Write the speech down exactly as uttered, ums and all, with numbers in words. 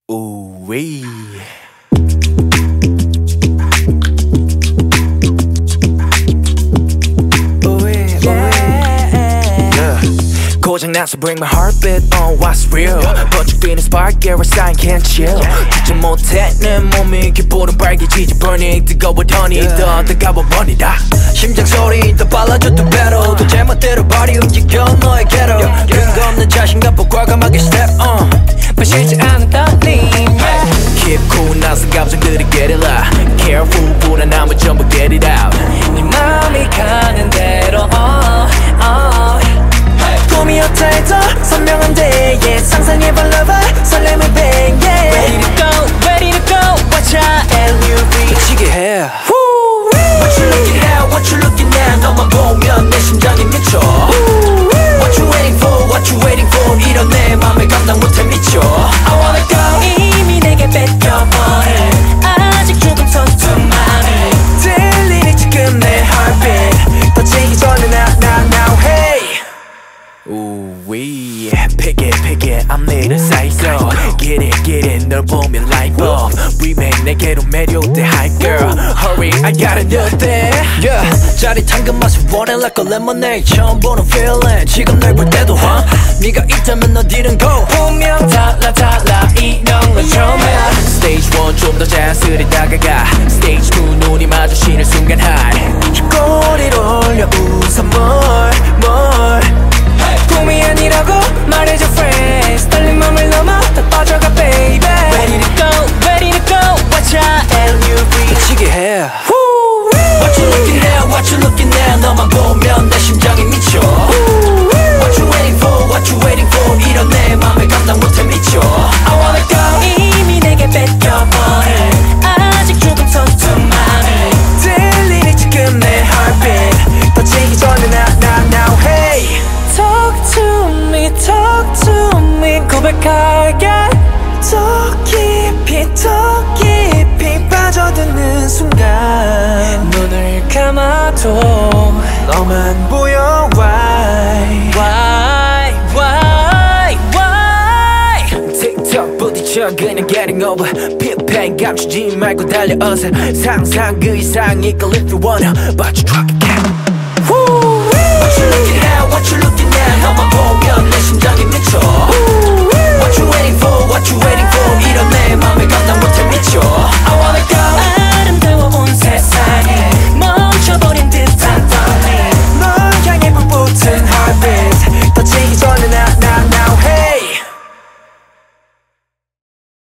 Ooh-wee. 고장나서 bring my heartbeat on what's real 번쩍 뛰는 spark yeah sign can't chill 듣지 못해 내 몸이 기분은 빨개지지 burning 뜨거워더니 더 뜨거워 버리다 심장 소리 더 빨라져 더 better 더 제멋대로 발이 움직여 너에게로 근거 없는 자신감과 과감하게 step on 마시지 않은 떨림 Keep cool 나선 감정들이 get it loud Careful 불안함을 전부 get it out 네 맘이 가는 대로 oh, oh. 꿈이었다 해도 선명한데 yeah. 상상해봐 lover 설렘을 bang yeah. Ready to go, ready to go watch out L U V 미치게 해 What you looking at, what you looking at 너만 보면 내 심장이 미쳐 What you waiting for, what you waiting for 이런 내 맘을 감당 못해 미쳐 I wanna go 이미 내게 뺏겨버린 아직 조금 서툰 맘이 들리니 지금 내 heartbeat 터지기 전에 now, now, now, hey Ooh-wee. Pick it, pick it I'm 내일은 쌓이서 Get it, get it 널 보면 light bulb Remake 내게로 매료돼 Hi girl Hurry I got a new thing Yeah 짜릿한 그 맛을 원해 like a lemonade 처음 보는 feeling 지금 널 볼 때도 huh? 네가 있다면 어디든 go 분명 달라 달라 이런 건 처음이야 Stage one 좀 더 자연스레 다가가 Stage two 눈이 마주치는 순간 high 꼬리를 올려 웃어 more more 꿈이 아니라고 말해줘 friends 떨린 맘을 넘어 다 빠져가 baby Ready to go, ready to go watch out L U V 미치게 해 What you looking at, what you looking at 너만 보면 내 심장이 미쳐 What you waiting for, what you waiting for 이런 내 맘을 감당 못해 미쳐 I wanna go 이미 내게 뺏겨버린 아직 조금 서툰 맘이 들리니 지금 내 heartbeat 터지기 전에 now, now, now, hey Talk to me, talk to me 고백할게 더 깊이 더 깊이 빠져드는 순간 눈을 감아도 너만 보여 why Why, why, why 틱톡 부딪혀 그냥 getting over pitpain 감추지 말고 달려 어서 상상 그 이상이 끌 if you wanna But you truck again What you looking at, what you looking at 너만 보면 내 심장이 미쳐 What you waiting for, what you